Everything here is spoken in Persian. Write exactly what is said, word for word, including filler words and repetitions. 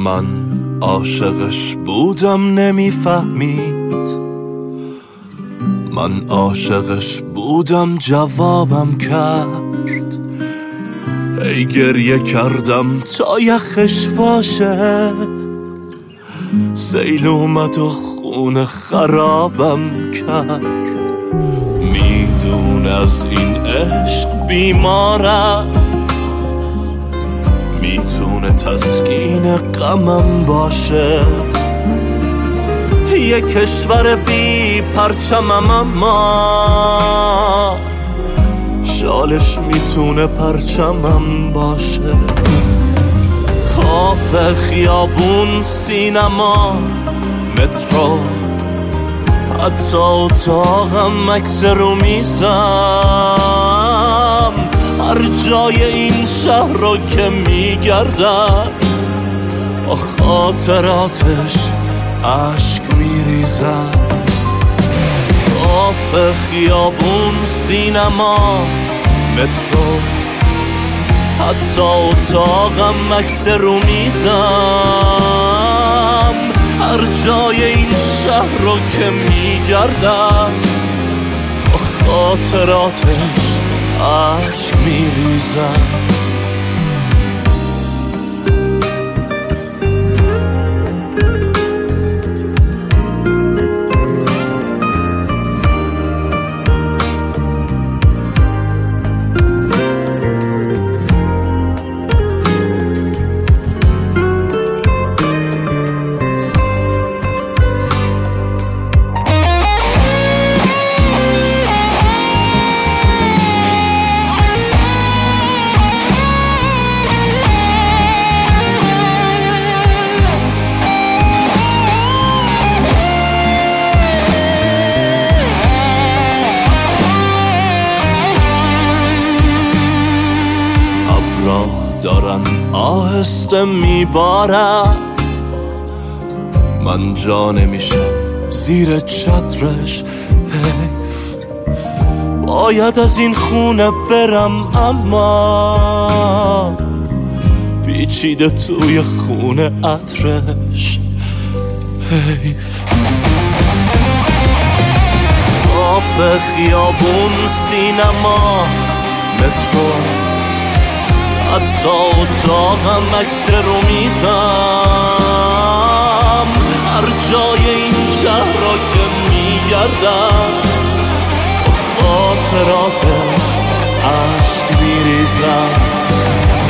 من عاشقش بودم نمیفهمید، من عاشقش بودم جوابم کرد. هی گریه کردم تا یخش واشه، سیل اومد و خون خرابم کرد. میدون از این عشق بیمارم، میتونه تسکین غمم باشه. یه کشور بی پرچمم اما شالش میتونه پرچمم باشه. کافه، خیابون، سینما، مترو، حتی اتاقم، عکس رو میزم، هر جای این شهر رو که میگردم با خاطراتش عشق میریزم. کافه، خیابون، سینما، مترو، حتی اتاقم، عکس رو میزم، هر جای این شهر رو که میگردم با خاطراتش عشق میریزم. دارن آهسته میبارن، من جا نمیشم زیر چترش. حیف، باید از این خونه برم اما پیچیده توی خونه عطرش. حیف. کافه، خیابون، سینما، مترو، حتی اتاقم، عکس رو میزم، هر جای این شهر را که میگردم با خاطراتش عشق میریزم.